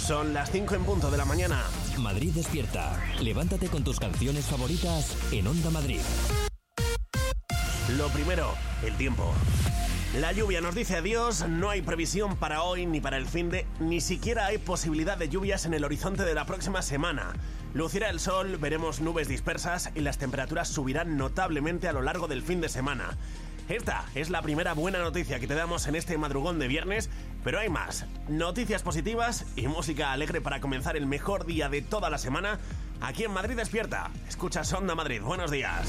Son las 5 en punto de la mañana. Madrid despierta. Levántate con tus canciones favoritas en Onda Madrid. Lo primero, el tiempo. La lluvia nos dice adiós, no hay previsión para hoy ni para el finde, ni siquiera hay posibilidad de lluvias en el horizonte de la próxima semana. Lucirá el sol, veremos nubes dispersas y las temperaturas subirán notablemente a lo largo del fin de semana. Esta es la primera buena noticia que te damos en este madrugón de viernes, pero hay más. Noticias positivas y música alegre para comenzar el mejor día de toda la semana aquí en Madrid Despierta. Escuchas Onda Madrid, buenos días.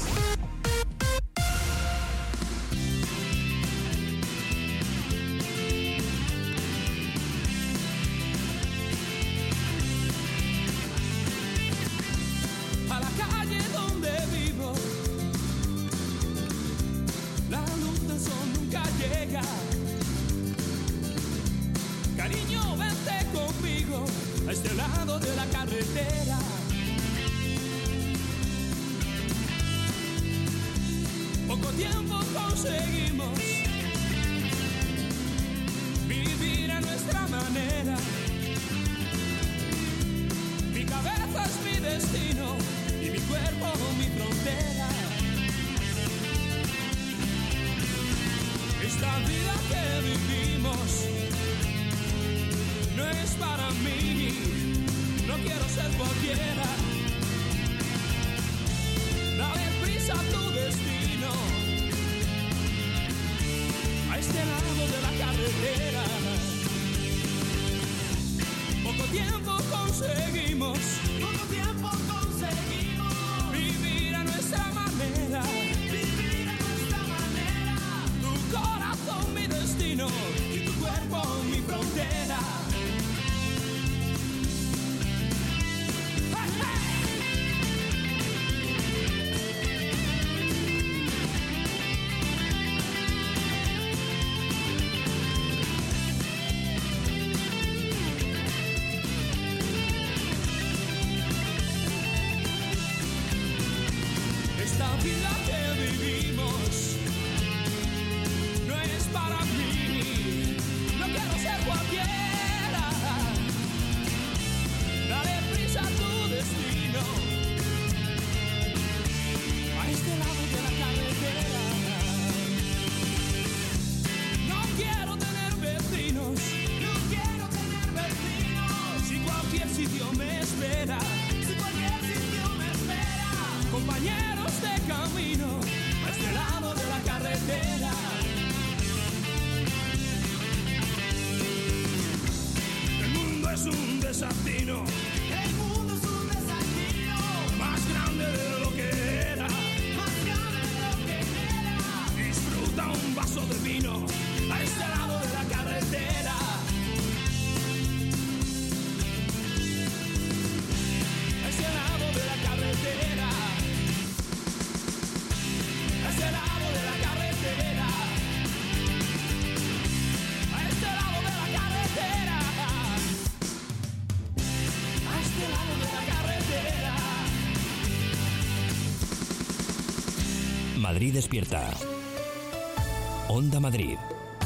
Cariño, vente conmigo a este lado de la carretera. Poco tiempo conseguimos vivir a nuestra manera. Mi cabeza es mi destino y mi cuerpo mi frontera. Esta vida que vivimos no es para mí, no quiero ser cualquiera. Dale prisa a tu destino, a este lado de la carretera. Poco tiempo conseguimos vivir a nuestra manera. Tu corazón mi destino y tu cuerpo mi frontera. Esta vida que vivimos no es para mí, no quiero ser cualquiera. Dale prisa a tu destino, a este lado de la carretera. No quiero tener vecinos, si cualquier sitio me espera. Compañeros de camino a este lado de la carretera. El mundo es un desatino, más grande de lo que era. Disfruta un vaso de vino a este lado de la carretera. A este lado de la carretera. A este lado de la carretera. A este lado de la carretera. A este lado de la carretera. Madrid despierta. Onda Madrid.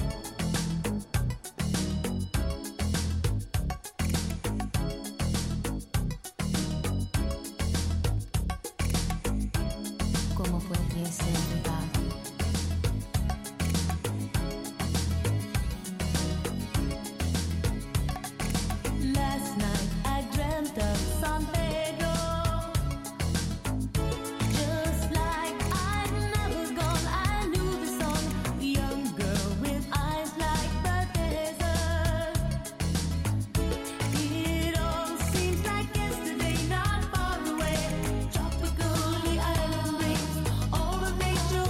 ¿Cómo puede ser verdad? Last night I dreamt of San Pedro, just like I'd never gone. I knew the song, young girl with eyes like the desert. It all seems like yesterday, not far away. Tropical island breeze, all of nature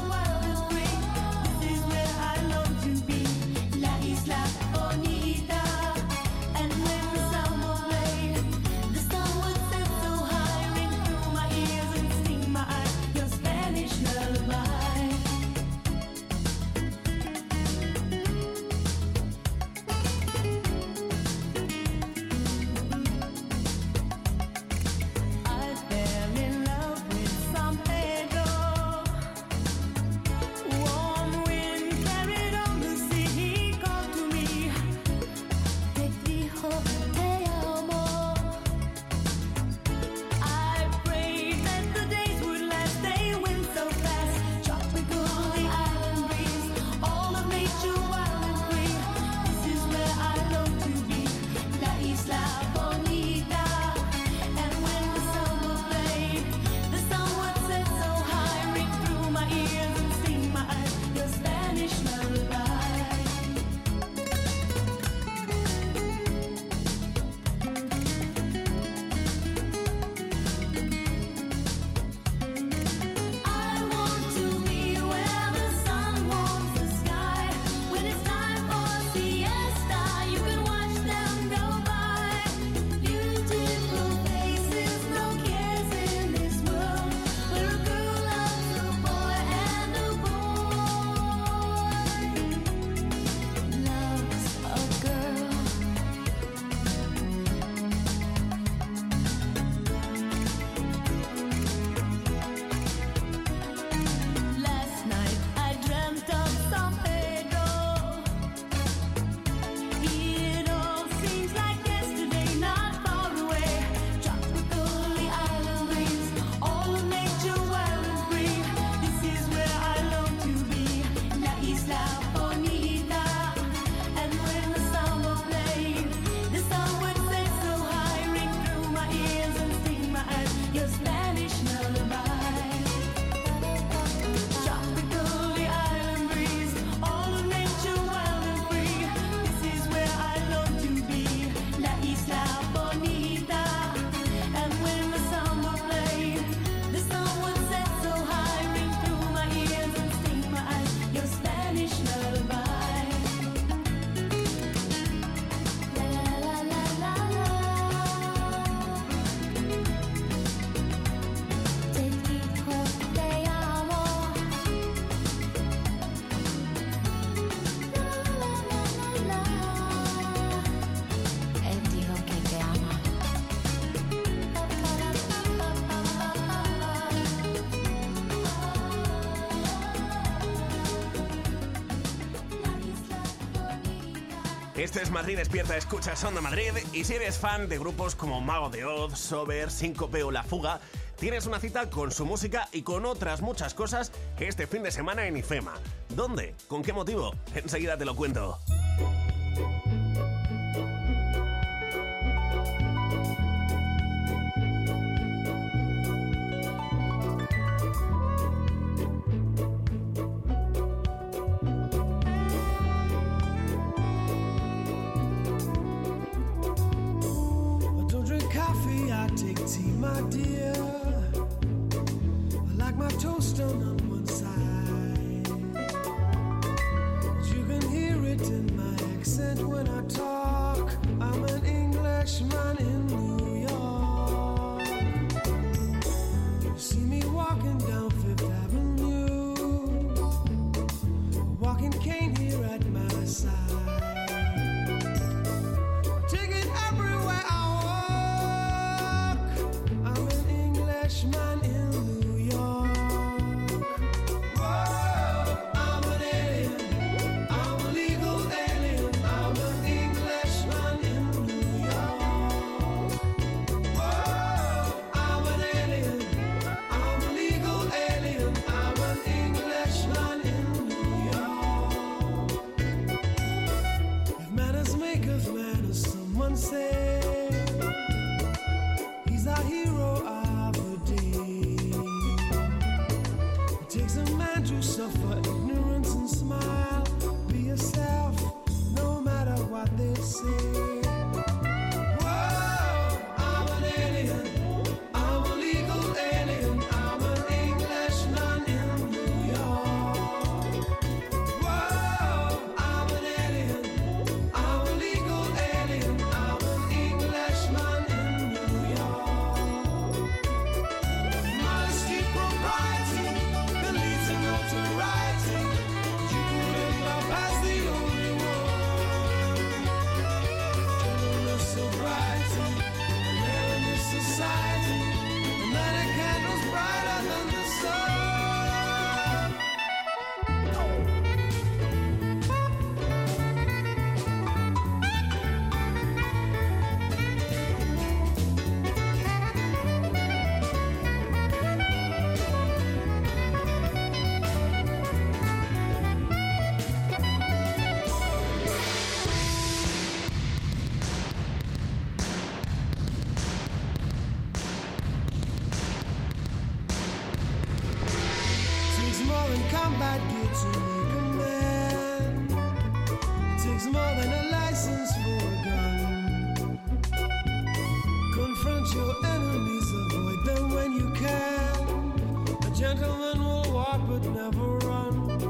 Este es Madrid Despierta, escuchas Onda Madrid, y si eres fan de grupos como Mago de Oz, Sober, Síncope o La Fuga, tienes una cita con su música y con otras muchas cosas este fin de semana en IFEMA. ¿Dónde? ¿Con qué motivo? Enseguida te lo cuento. My dear, I like my toast done on one side. You can hear it in my accent when I talk. I'm an Englishman in New York. You see me walking down Fifth Avenue, a walking cane here at my side. Take it everywhere I man in New York. Whoa, I'm an alien, I'm a legal alien, I'm an Englishman in New York. Whoa, I'm an alien, I'm a legal alien, I'm an Englishman in New York. If manners make of manners, someone say, he's our hero. To suffer ignorance and smile. Be yourself, no matter what they say. Whoa, I'm an alien, I'm a legal alien, I'm an Englishman in New York. Whoa, I'm an alien, I'm a legal alien, I'm an Englishman in New York. Modesty, propriety, notoriety, you can live life as the only one. Gentleness, sobriety, and in this society, and many candles brighter than the sun. Combat gear to make a man. It takes more than a license for a gun. Confront your enemies, avoid them when you can. A gentleman will walk but never run.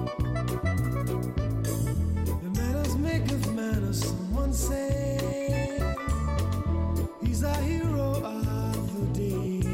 The manners make of manners, someone say. He's our hero of the day.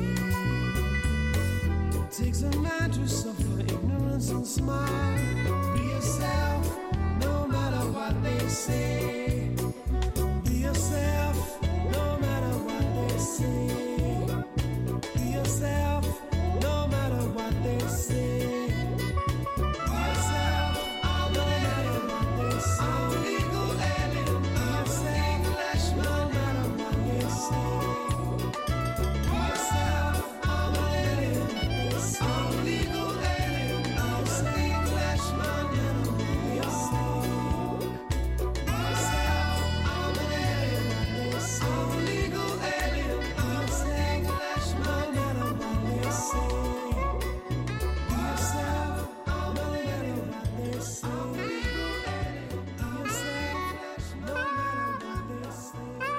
It takes a man to suffer ignorance and smile. Be yourself, no matter what they say. Be yourself, no matter what they say. Be yourself, no matter what they say. Be yourself, no matter what they say. I'm a legal alien, I'm an Englishman, no matter what they say. Be yourself, I'm an alien, I'm a legal alien, I'm an Englishman in New York. Be yourself, I'm an alien, I'm a legal alien, I'm an Englishman, no matter what they say. Be yourself, I'm an alien, I'm a legal alien, be yourself, no matter what they say.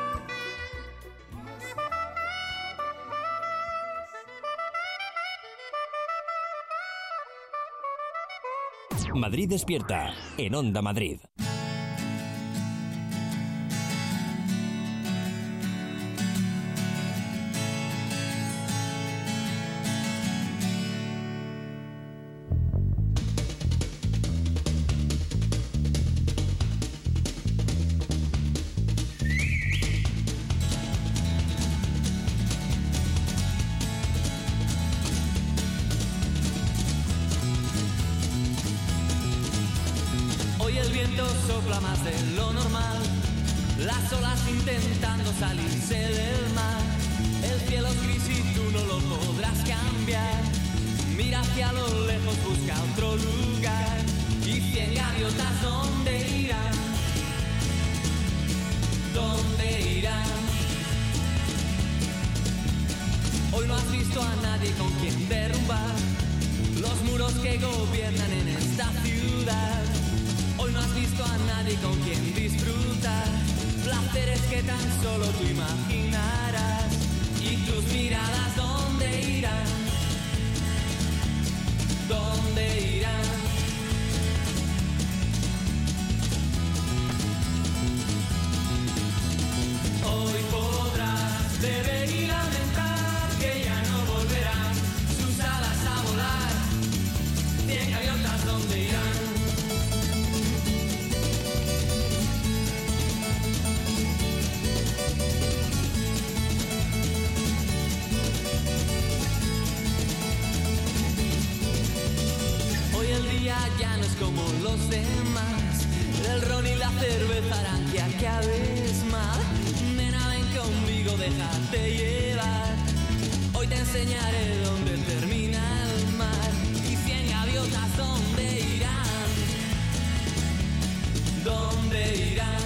Madrid Despierta, en Onda Madrid. Hoy el viento sopla más de lo normal. las olas intentando salirse del mar. El cielo es gris y tú no lo podrás cambiar. Mira hacia lo lejos, busca otro lugar. Y 100 gaviotas, ¿dónde irán? ¿Dónde irán? Hoy no has visto a nadie con quien derrumbar los muros que gobiernan en esta ciudad. Hoy no has visto a nadie con quien disfrutar placeres que tan solo tú imaginarás. Y tus miradas, ¿dónde irán? ¿Dónde irán? Hoy podrás beber y lamentar que ya no volverán sus alas a volar. 100 gaviotas, ¿dónde irán? Hoy el día ya no es como los demás. El ron y la cerveza harán que acabes mal. Nena, ven conmigo, déjate llevar. Hoy te enseñaré dónde termina el mar. Y 100 gaviotas, ¿dónde irán? ¿Dónde irán?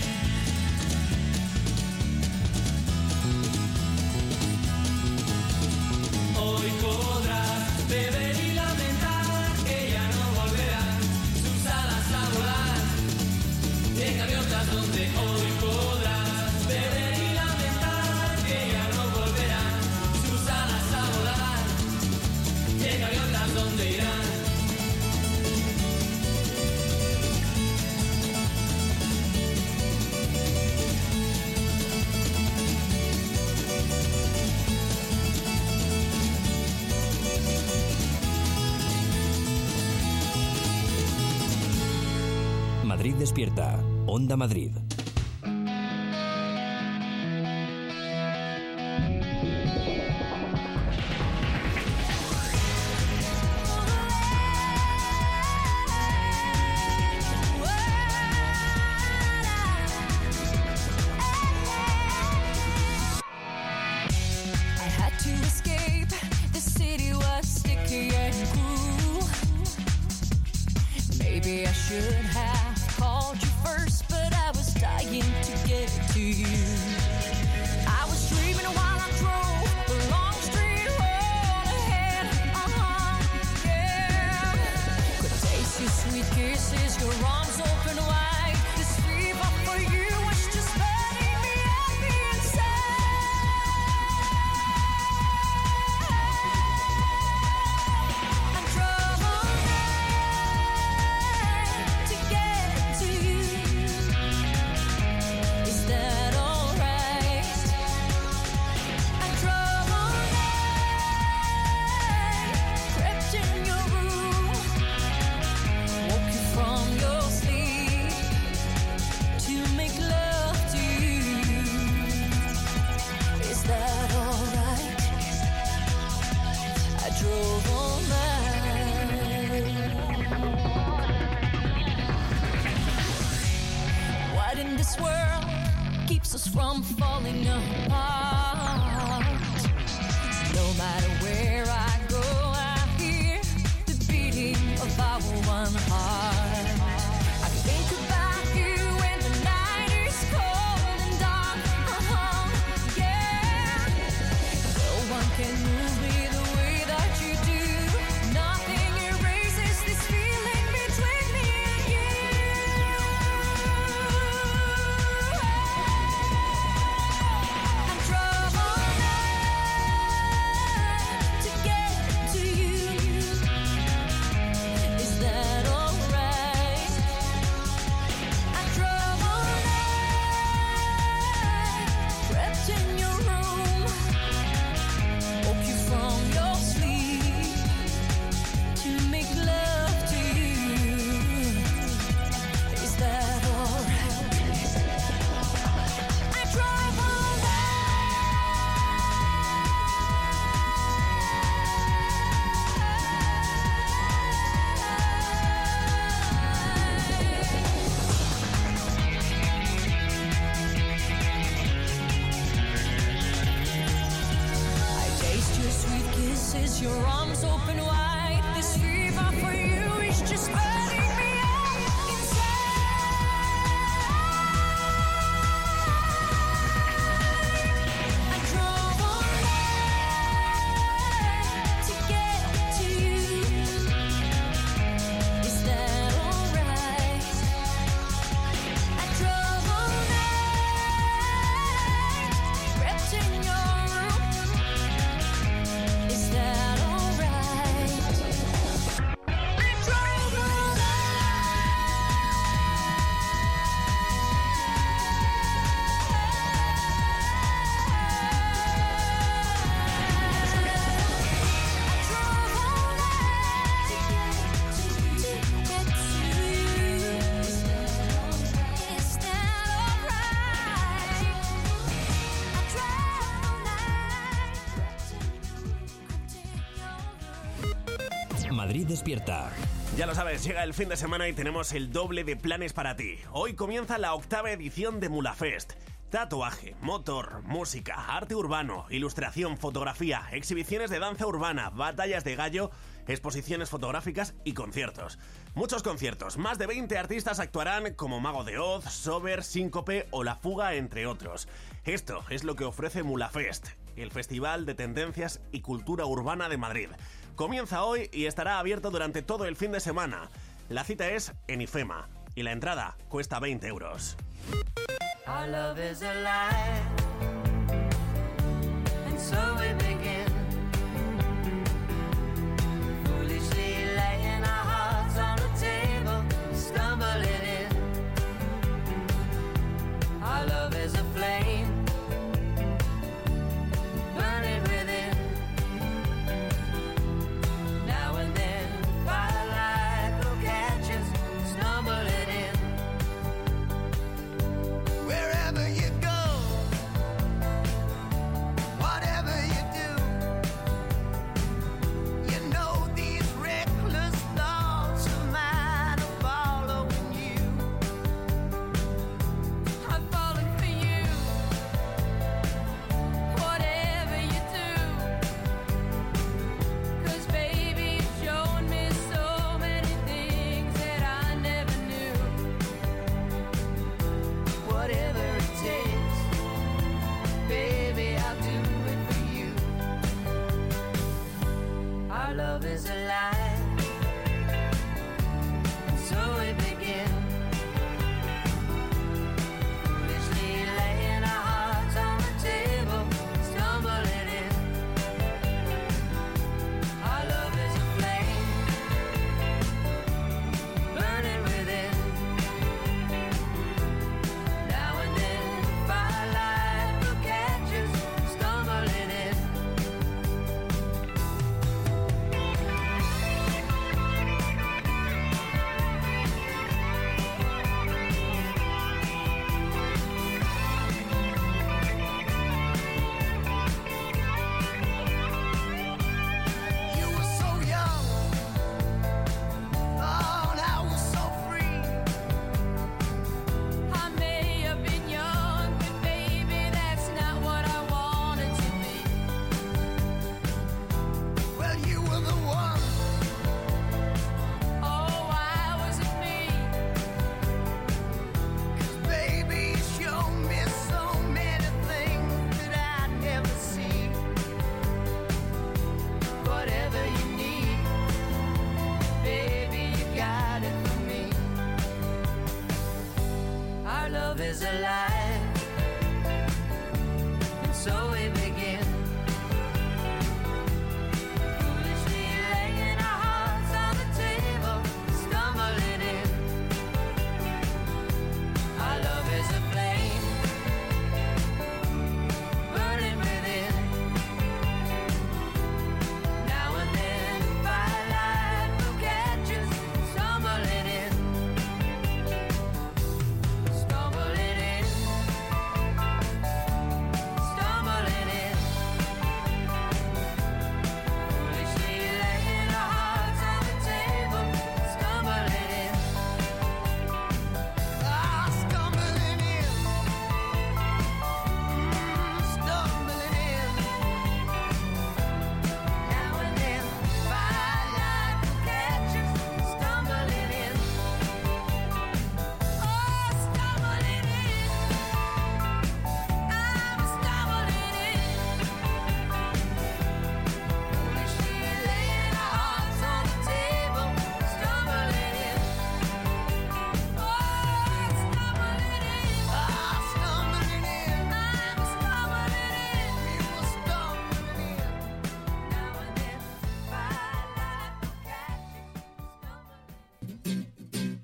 Hoy podrás beber y lamentar que ya no volverán sus alas a volar. 100 gaviotas, donde hoy podrás beber y lamentar que ya no volverán sus alas a volar. 100 gaviotas, ¿dónde irán? Madrid despierta. Onda Madrid. I had to escape. The city was sticky and cool. Maybe I should have called you first, but I was dying to get to you. I was dreaming while I drove the long straight road ahead. Yeah. Could taste your sweet kisses, your arms open wide. This fever for you was just burning me up inside. I drove all night to get to you. Is that alright? I drove all night, crept in your room, woke you from your sleep to make love to you. Is that alright? I drove all night. What in this world keeps us from falling apart? No matter where I go, I hear the beating of our one heart. I think about you when the night is cold and dark. Yeah. No one can move me the way that you do. Nothing erases this feeling between me and you. I drove all night to get to you. Is that alright? With your arms open wide, this fever for you is just burning me up inside. I drove all night to get to you. Is that alright? I drove all night, crept in your room. Is that alright? I drove all Madrid despierta. Ya lo sabes, llega el fin de semana y tenemos el doble de planes para ti. Hoy comienza la 8ª edición de Mulafest. Tatuaje, motor, música, arte urbano, ilustración, fotografía, exhibiciones de danza urbana, batallas de gallo, exposiciones fotográficas y conciertos. Muchos conciertos, más de 20 artistas actuarán como Mago de Oz, Sober, Síncope o La Fuga, entre otros. Esto es lo que ofrece Mulafest, el festival de tendencias y cultura urbana de Madrid. Comienza hoy y estará abierto durante todo el fin de semana. La cita es en IFEMA y la entrada cuesta 20 euros. Our love is alive, and so we begin. Foolishly laying our hearts on the table, stumbling in. Our love is a flame, burning within. Now and then, firelight will catch us, stumbling in. Wherever you go, whatever you do, you know these reckless thoughts of mine are following you. I'm falling for you, whatever you do. 'Cause baby, you've shown me so many things that I never knew. Whatever it takes, baby, I'll do it for you. Our love is alive, and so we begin. Foolishly laying our hearts on the table, stumbling in. Our love is a flame, burning within. Now and then, firelight will catch us, stumbling in.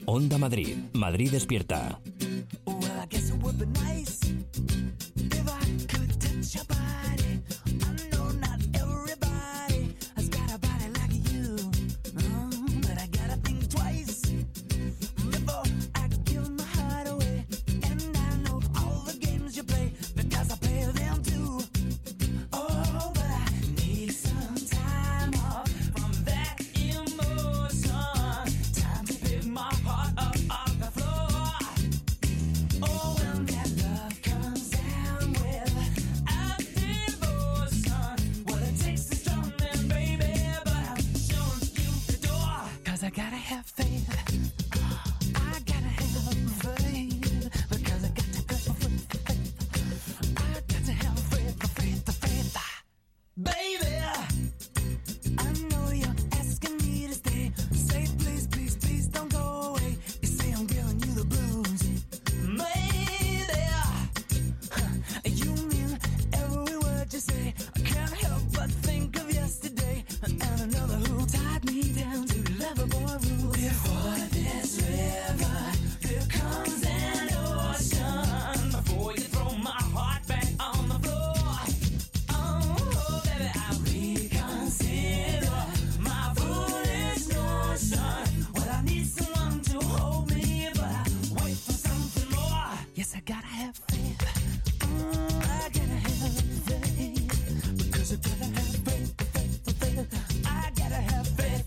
Onda Madrid. Madrid despierta. Well, I guess it would be nice if I could touch your body. I know not everybody has got a body like you, but I gotta think twice before I give my heart away. And I know all the games you play because I play them too. Oh, but I need some time off from that emotion. Time to pick my heart up off the floor. Oh, when that love comes down without devotion, well, it takes a strong man, baby, but I'm showing you the door. 'Cause I gotta have faith. I gotta have faith. Because I got to have faith. I got to have faith. Baby, I know you're asking me to stay. Say please, please, please don't go away. You say I'm giving you the blues. Maybe you mean every word you say. I can't help but think of yesterday and another who tied me down to Loverboy rules. Before this river, there comes an ocean. Before you throw my heart back on the floor. Oh, baby, I reconsider my foolish notion. Well, I need someone to hold me, but I wait for something more. Yes, I gotta have faith. I gotta have faith. Because I gotta have faith. I gotta have faith.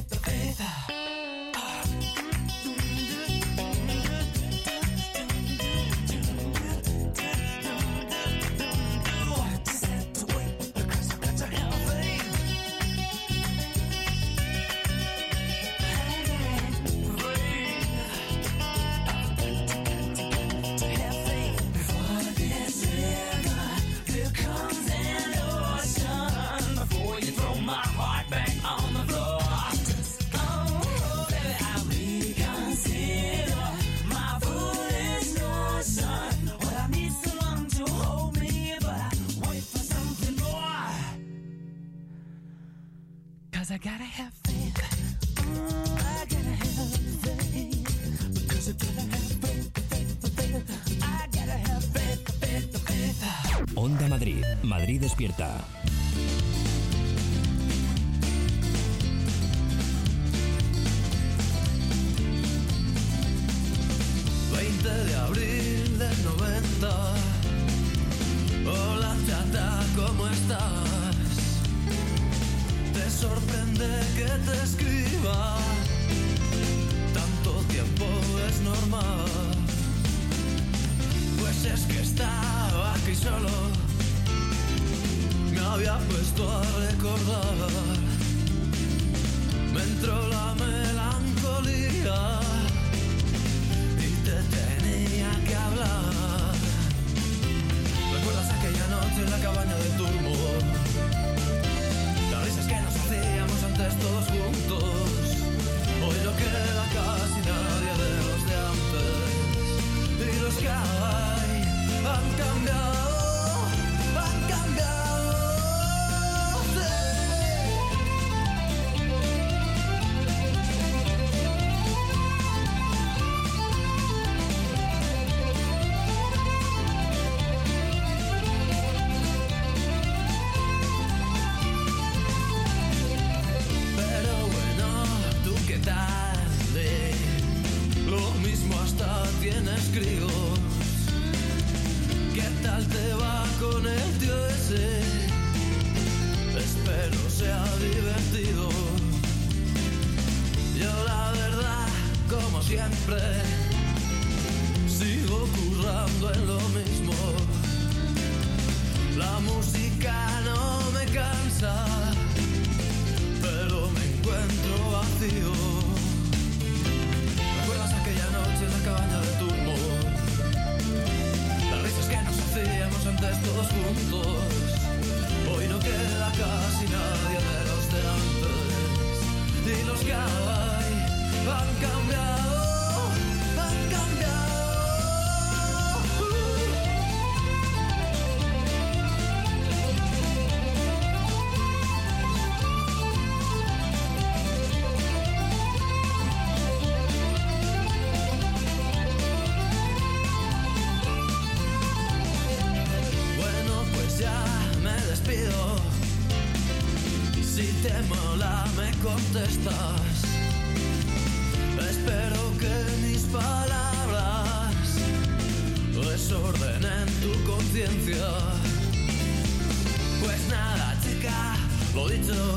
Just have to wait because I got to have faith. To have faith. Before this river, there comes an ocean. Before you throw my heart back on the floor. Oh, baby, I reconsider my foolish notion. Well, I need someone to hold me, but I wait for something more. 'Cause I gotta have faith. I gotta have faith. Because I gotta have faith. I gotta have faith. Onda Madrid. Madrid despierta. De abril del 90. Hola chata, ¿cómo estás? Te sorprende que te escriba. Tanto tiempo es normal. Pues es que estaba aquí solo. Me había puesto a recordar. Me entró la melancolía. Te tenía que hablar. ¿Recuerdas aquella noche en la cabaña del turbo? Las risas que nos hacíamos antes todos juntos. Hoy no queda casi nadie de los de antes. Y los que hay han cambiado. Han cambiado. Sí. que mola me contestas. Espero que mis palabras desordenen tu conciencia. Pues nada, chica, lo dicho.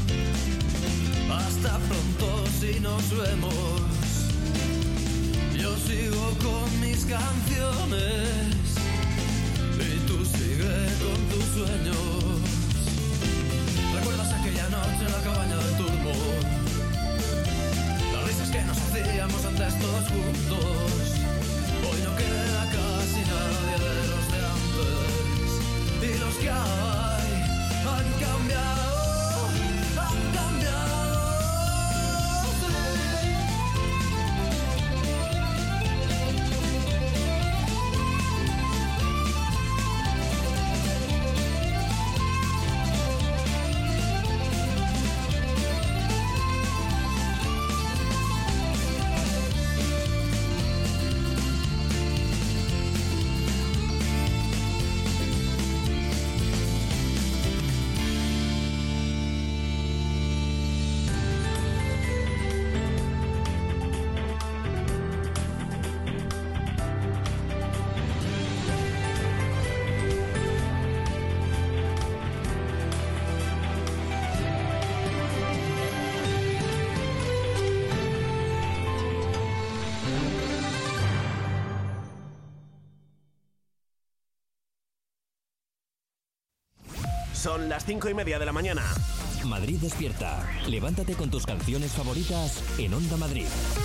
Hasta pronto si nos vemos. Yo sigo con mis canciones y tú sigue con tus sueños. ¿Recuerdas aquella noche en la cabaña del turbo? Las risas que nos hacíamos antes todos juntos. Hoy no queda casi nadie de los de antes. Y los que hay han cambiado, han cambiado. Son las 5:30 de la mañana. Madrid despierta. Levántate con tus canciones favoritas en Onda Madrid.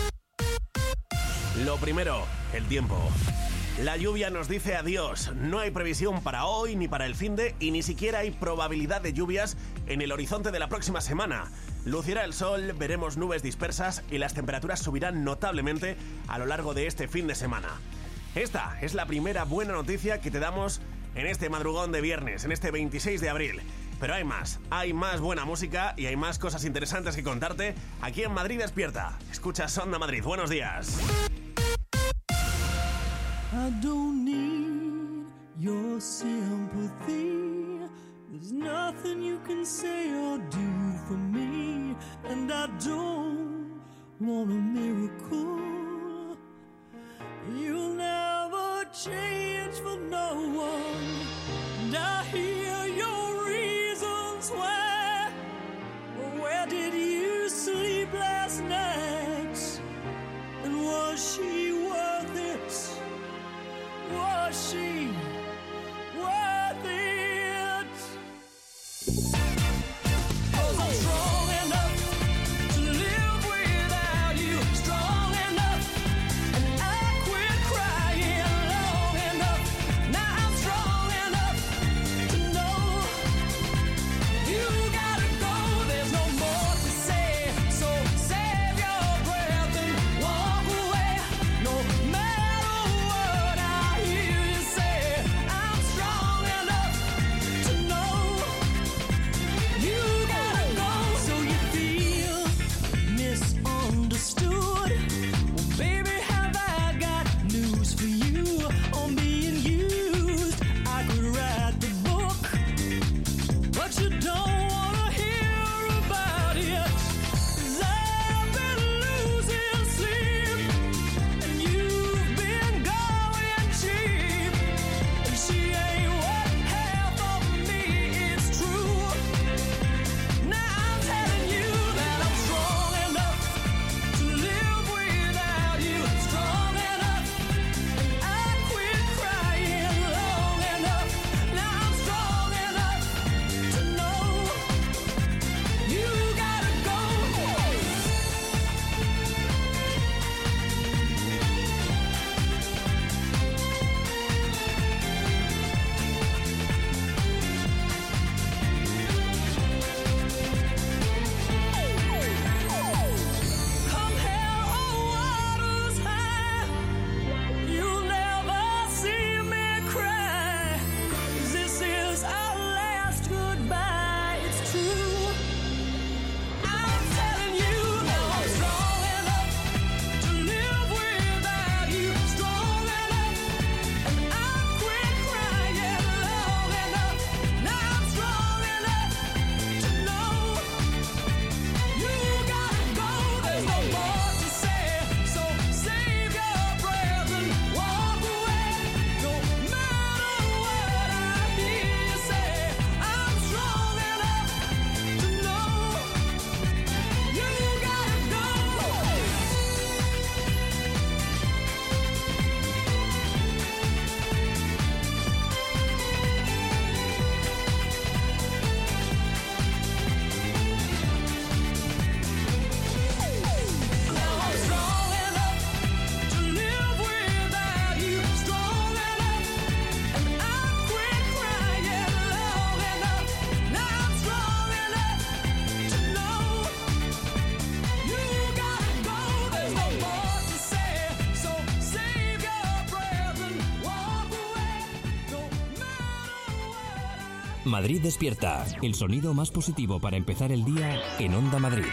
Lo primero, el tiempo. La lluvia nos dice adiós. No hay previsión para hoy ni para el finde y ni siquiera hay probabilidad de lluvias en el horizonte de la próxima semana. Lucirá el sol, veremos nubes dispersas y las temperaturas subirán notablemente a lo largo de este fin de semana. Esta es la primera buena noticia que te damos en este madrugón de viernes, en este 26 de abril. Pero hay más buena música y hay más cosas interesantes que contarte aquí en Madrid Despierta. Escuchas Onda Madrid, buenos días. I don't need your sympathy. There's nothing you can say or do for me. And I don't want a miracle. You'll never change for no one. And I hear your reasons why. Where did you sleep last night? And was she worth it? Was she worth it? 'Cause I'm strong enough to live without you. Strong enough, and I quit crying long enough. Now I'm strong enough to know you gotta go. There's no more to say, so save your breath and walk away. No matter what I hear you say, I'm strong enough to know you gotta go. So you feel misunderstood? Well, baby, have I got news for you on being used? I could write the book, but you don't wanna hear about it. 'Cause I've been losing sleep, and you've been going cheap. And she ain't what half of me is true. Now I'm telling you that I'm strong enough to live without you. Strong enough, and I quit crying long enough. Now I'm strong enough to know Madrid despierta. El sonido más positivo para empezar el día en Onda Madrid.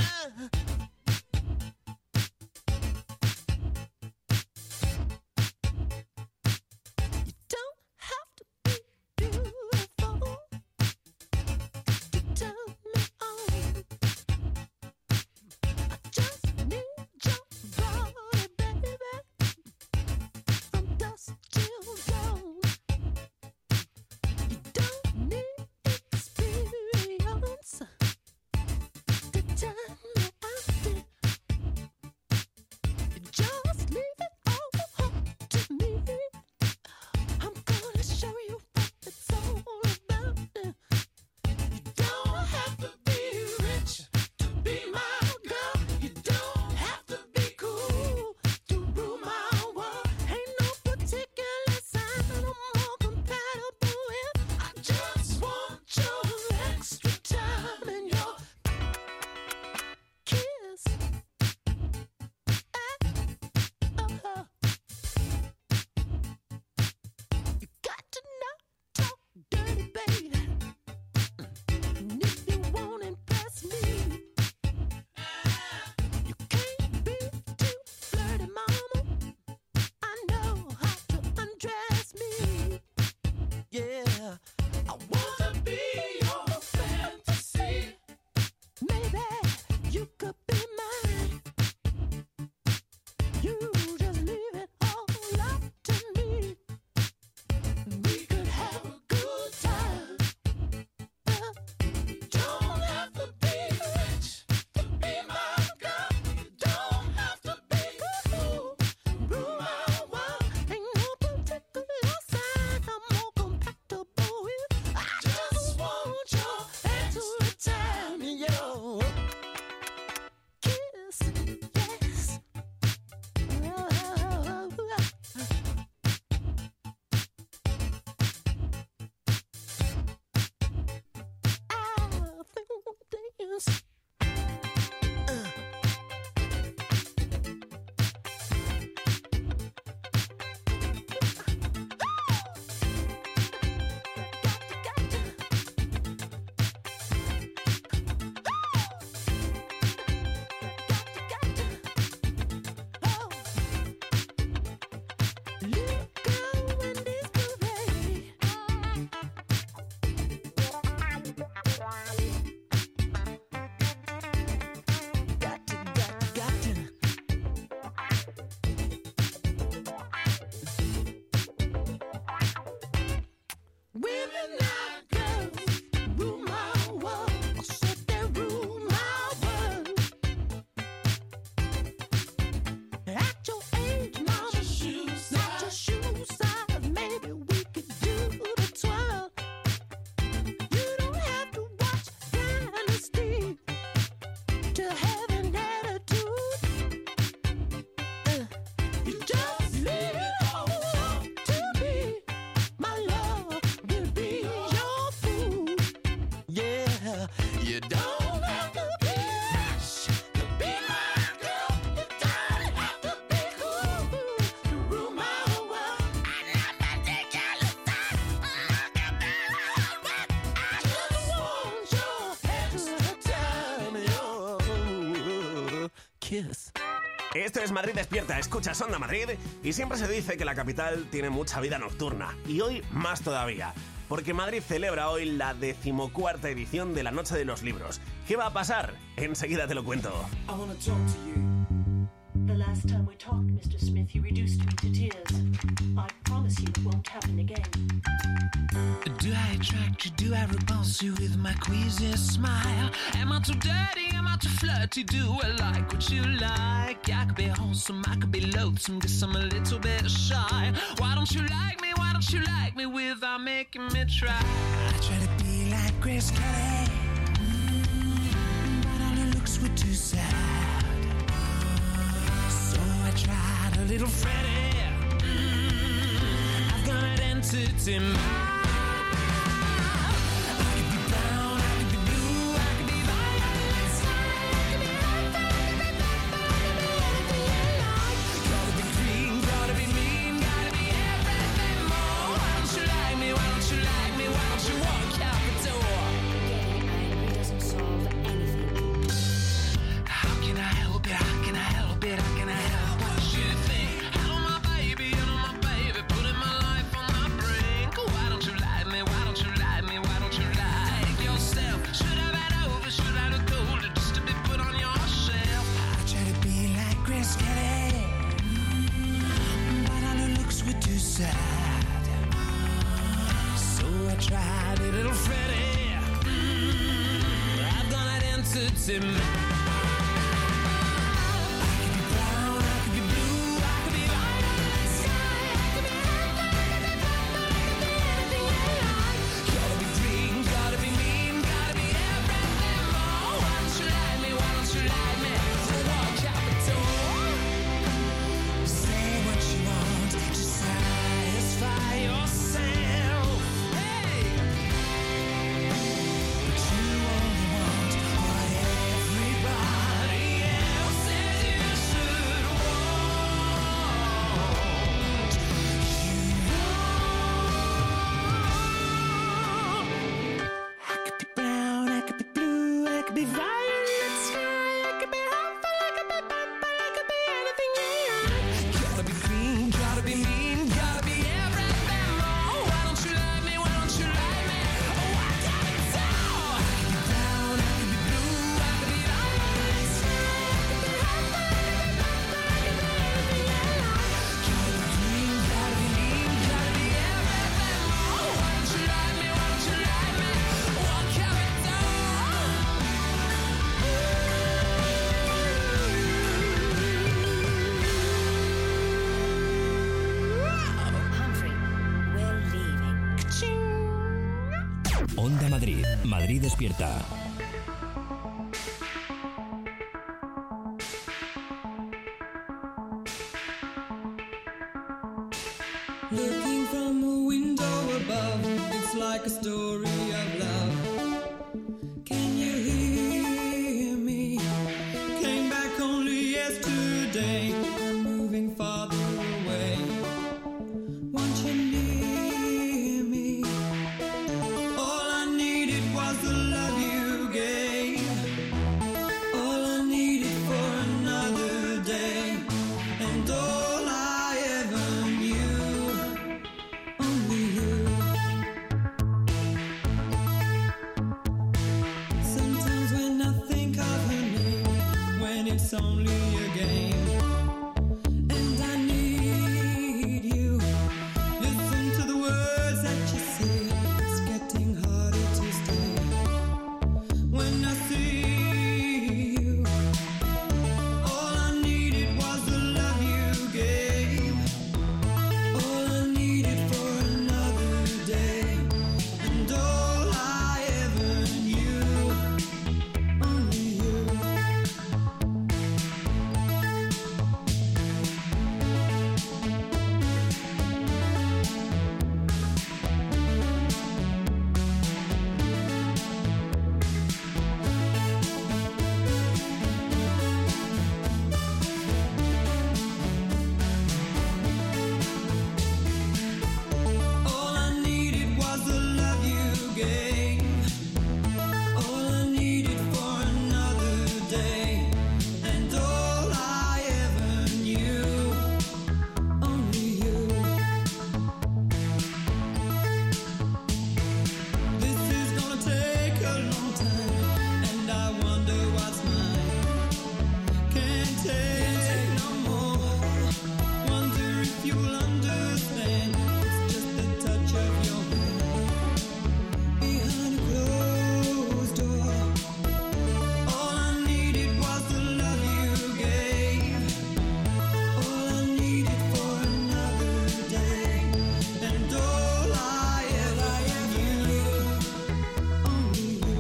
Esto es Madrid Despierta, escuchas Onda Madrid y siempre se dice que la capital tiene mucha vida nocturna y hoy más todavía, porque Madrid celebra hoy la 14ª edición de la Noche de los Libros. ¿Qué va a pasar? Enseguida te lo cuento. I wanna talk to you. The last time we talked, Mr. Smith, you reduced me to tears. I promise you it won't happen again. Do I attract you? Do I repulse you with my queasy smile? Am I too dirty? Am I too flirty? Do I like what you like? I could be wholesome, I could be loathsome, guess I'm a little bit shy. Why don't you like me? Why don't you like me without making me try? I try to be like Grace Kelly, but all her looks were too sad. So I tried a little Freddie. I've got an entity mind. Why don't you like me? Why don't you like me? Why don't you walk suits him. I could be brown, I could be blue, I could be violet sky, I could be purple, I could be purple, I could be anything you like. Gotta be green, gotta be mean, gotta be everything more. Why don't you like me? Why don't you like me? So walk out the door. Say what you want to satisfy yourself. Hey, but you only want what everybody else says you should want. I could be brown, I could be blue, I could be violet sky, I could be hopeful, I could be purple, I could be anything you like. Gotta be green, gotta be mean, gotta be everything more. Why don't you like me? Why don't you like me? Oh, I got it all. I could be brown, I could be blue, I could be violet sky, I could be hopeful, I could be purple, I could be anything you like. Gotta be green, gotta be mean, gotta be everything more. Why don't you like me? Why don't you like me? Oh, I got it Humphrey, we're leaving. Onda Madrid. Madrid despierta. Looking from a window above, it's like a story of love. Can you hear me? Came back only yesterday. I'm moving farther away. Want you near me? All I needed was the love you gave. All I needed for another day. And all I ever knew, only you. Sometimes when I think of her name, when it's only a game, and I need you. Listen to the words that you say, it's getting harder to stay. When I see you, all I needed was the love you gave. All I needed for another day. And all I ever knew, only you. All I needed was the love you gave. All I needed for another day. And all I ever knew, only you. This is gonna take a long time, and I wonder what's mine. Can't take no more. Wonder if you'll understand. It's just the touch of your hand behind a closed door. All I needed was the love you gave. All I needed for another day. And all I ever knew, only you.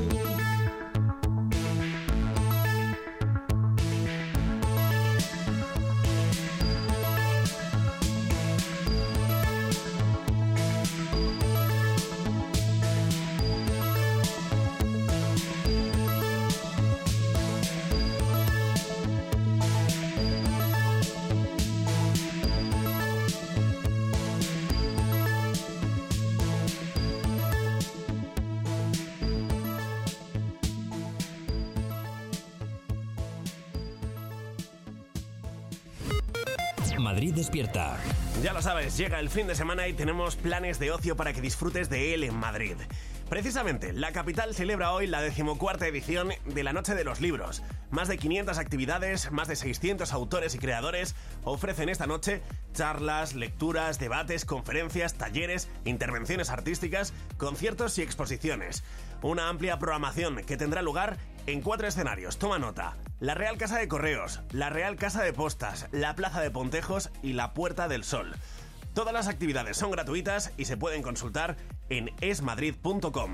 Madrid despierta. Ya lo sabes, llega el fin de semana y tenemos planes de ocio para que disfrutes de él en Madrid. Precisamente, la capital celebra hoy la 14ª edición de la Noche de los Libros. Más de 500 actividades, más de 600 autores y creadores ofrecen esta noche charlas, lecturas, debates, conferencias, talleres, intervenciones artísticas, conciertos y exposiciones. Una amplia programación que tendrá lugar en 4 escenarios, toma nota: la Real Casa de Correos, la Real Casa de Postas, la Plaza de Pontejos y la Puerta del Sol. Todas las actividades son gratuitas y se pueden consultar en esmadrid.com.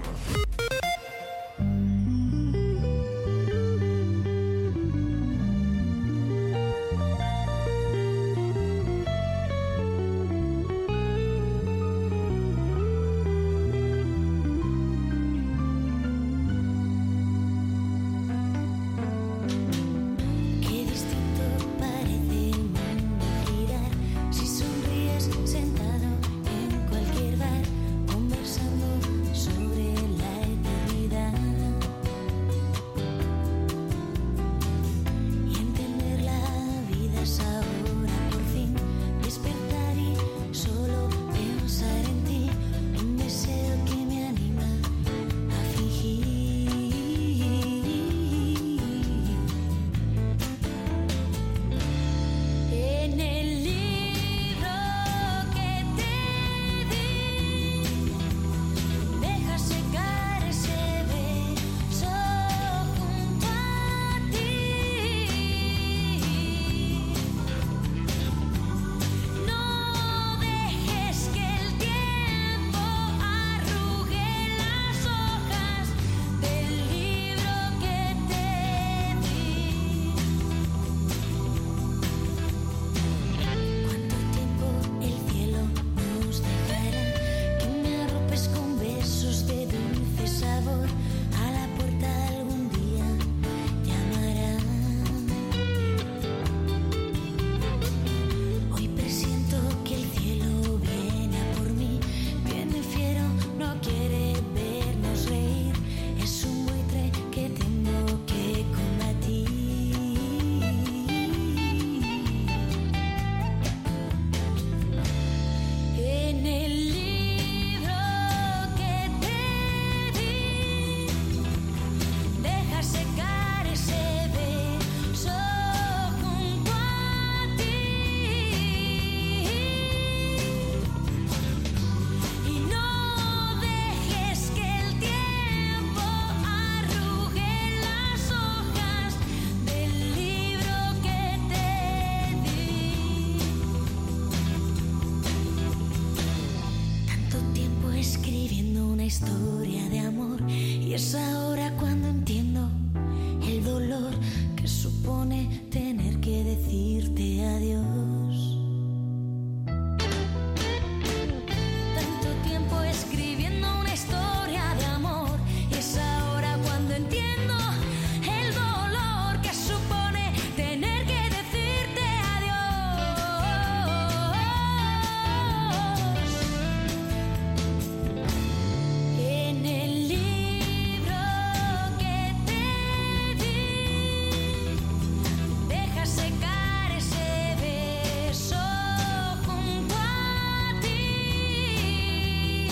Historia de amor, y es ahora cuando entiendo el dolor que supone tener que decirte adiós. Tanto tiempo escribiendo una historia de amor, y es ahora cuando entiendo el dolor que supone tener que decirte adiós. En el libro que te di, deja secar ese beso junto a ti,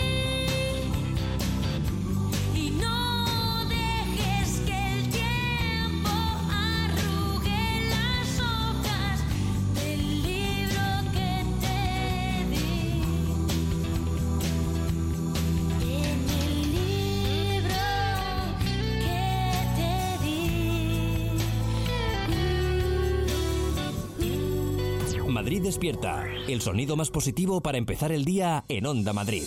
y no dejes que el tiempo arrugue las hojas del libro que te di. En el libro que te di. Madrid despierta. El sonido más positivo para empezar el día en Onda Madrid.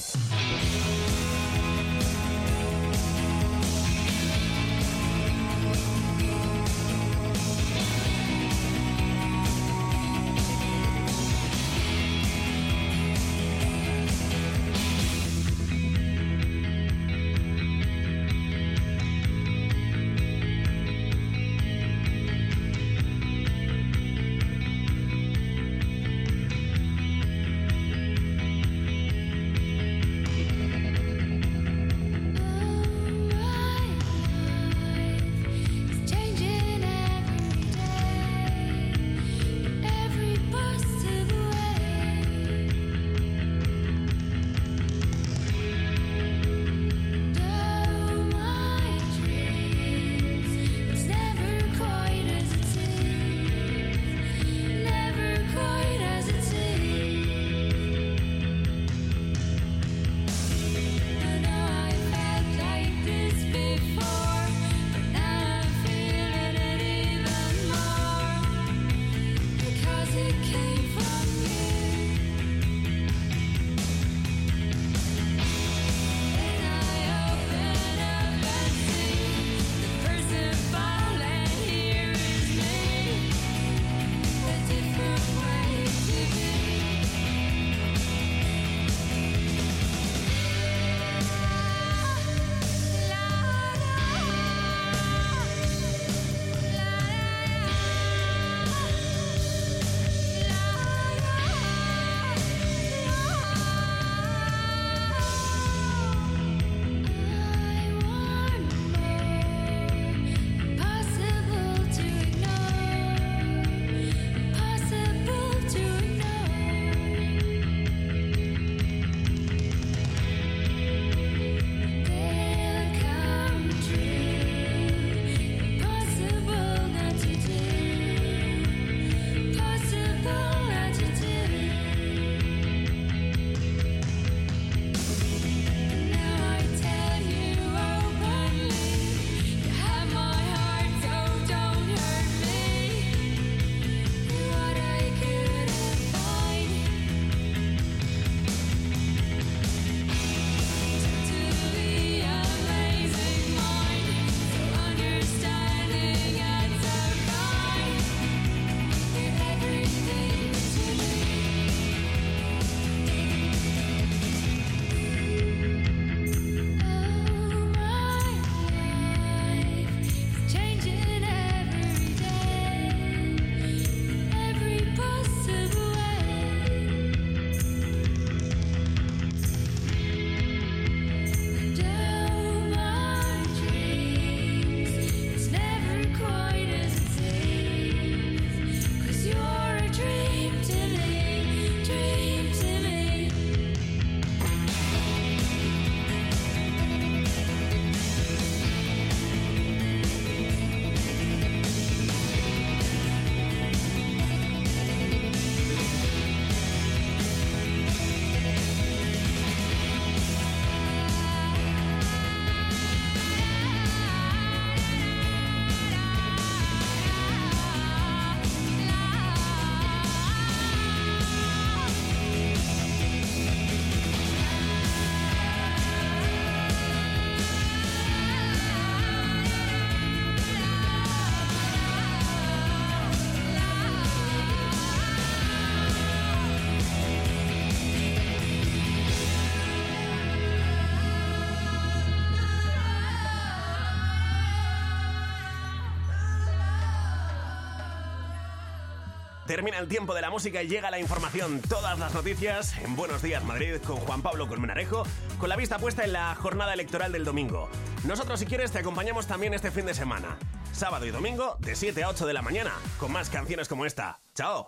Termina el tiempo de la música y llega la información. Todas las noticias en Buenos Días Madrid con Juan Pablo Colmenarejo, con la vista puesta en la jornada electoral del domingo. Nosotros, si quieres, te acompañamos también este fin de semana. Sábado y domingo, de 7 a 8 de la mañana, con más canciones como esta. ¡Chao!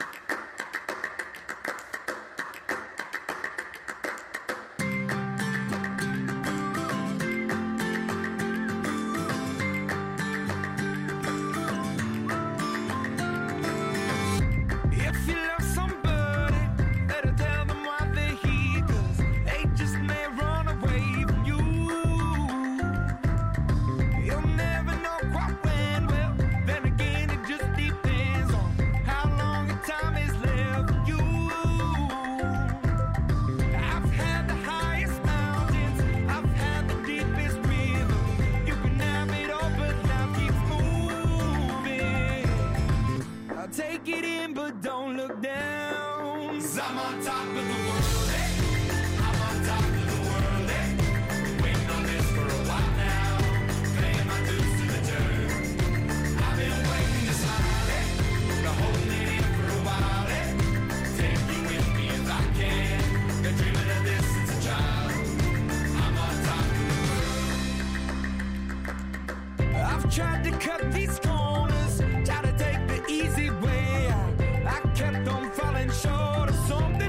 Tried to cut these corners, tried to take the easy way out. I kept on falling short of something.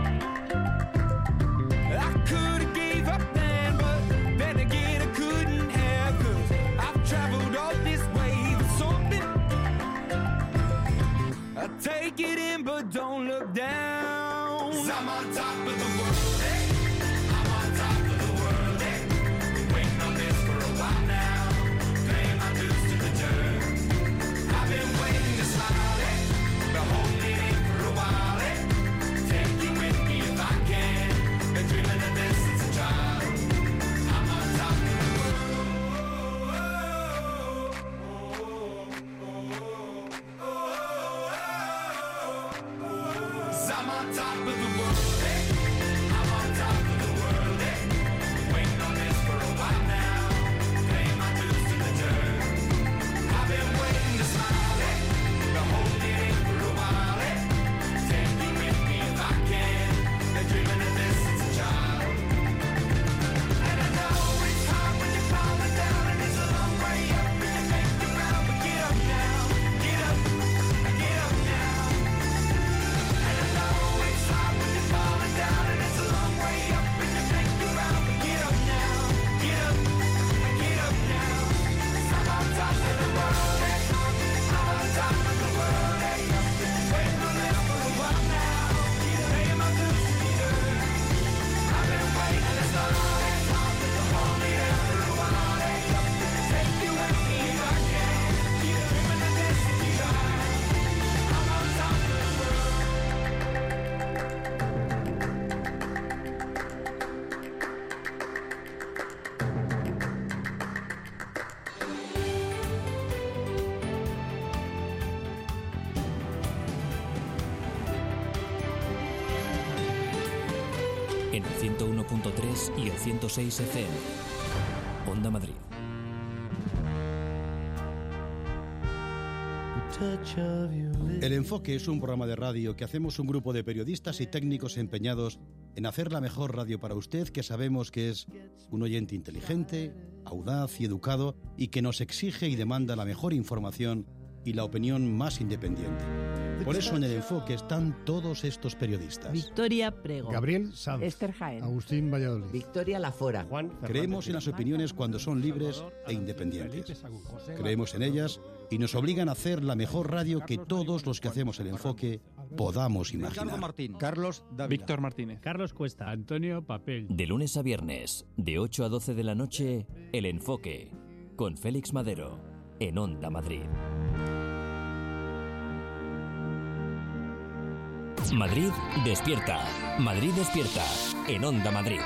I could have gave up then, but then again I couldn't have, 'cause I've traveled all this way for something. I take it in, but don't look down. 'Cause I'm on top of the world, hey. I'm on top of the world, hey. Been waiting on this for a while now. I've been waiting to smile, eh? Been holding it for a while, eh? Take you with me if I can. Been dreaming of this since a child. I'm on top of the world. 'Cause I'm on top of the world, eh? I'm on top of the world, eh? Waiting on this for a while now. Paying my dues to the dirt. I've been waiting to smile, eh? Been holding it for a while, eh? Take me with me if I can. Been dreaming of this since a child. And I know it's hard when you're falling down, and it's a long way up and you make it round, but get up now, get up now. And I know it's hard when you're falling down, and it's a long way up and you make it round, but get up now, get up now. 'Cause I'm on top of the world, eh? I'm on top of the world, eh? Waiting on this for a while now. Paying my dues to the earth. I've been waiting this long, eh? Hold me down for a while, eh? Take you with me if I can. Dreaming of this to be high. I'm on top of the world. En el 101.3 y el 106 FM. Onda Madrid. El Enfoque es un programa de radio que hacemos un grupo de periodistas y técnicos empeñados en hacer la mejor radio para usted, que sabemos que es un oyente inteligente, audaz y educado, y que nos exige y demanda la mejor información y la opinión más independiente. Por eso en El Enfoque están todos estos periodistas. Victoria Prego, Gabriel Sanz, Esther Jaén, Agustín Valladolid, Victoria Lafora, Juan Creemos en las opiniones cuando son libres e independientes. Creemos en ellas y nos obligan a hacer la mejor radio que todos los que hacemos El Enfoque podamos imaginar. Carlos Dávila, Víctor Martínez, Carlos Cuesta, Antonio Papel. De lunes a viernes, de 8 a 12 de la noche, El Enfoque, con Félix Madero, en Onda Madrid. Madrid despierta. Madrid despierta, en Onda Madrid.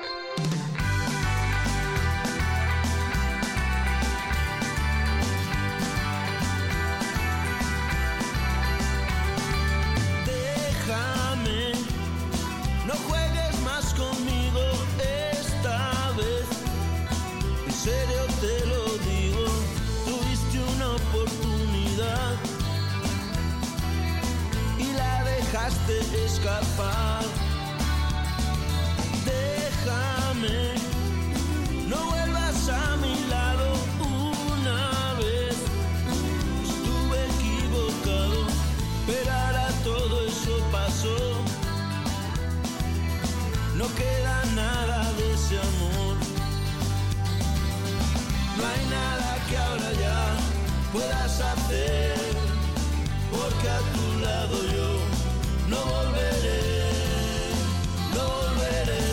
Déjame, no juegues más conmigo esta vez. En serio te lo digo, tuviste una oportunidad y dejaste escapar. Déjame, no vuelvas a mi lado una vez. Estuve equivocado, pero ahora todo eso pasó. No queda nada de ese amor. No hay nada que ahora ya puedas hacer, porque a tu lado yo no volveré, no volveré.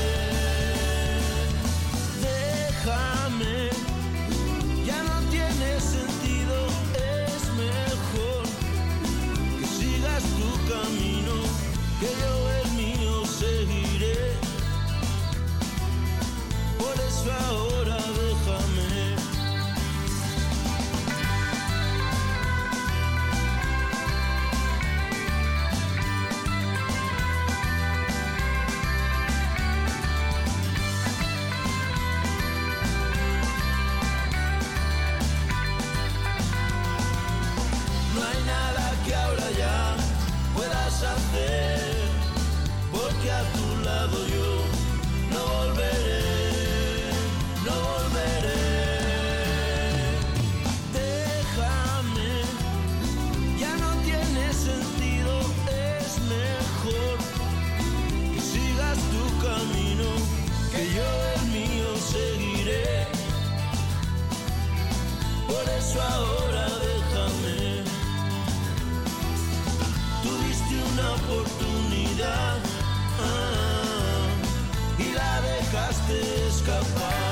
Déjame, ya no tiene sentido, es mejor que sigas tu camino, que yo el mío seguiré. Por eso ahora déjame. No hay nada que ahora ya puedas hacer, porque a tu lado yo no volveré, no volveré. Déjame, ya no tiene sentido, es mejor que sigas tu camino, que yo el mío seguiré. Por eso ahora déjame. Tuviste una oportunidad y la dejaste escapar.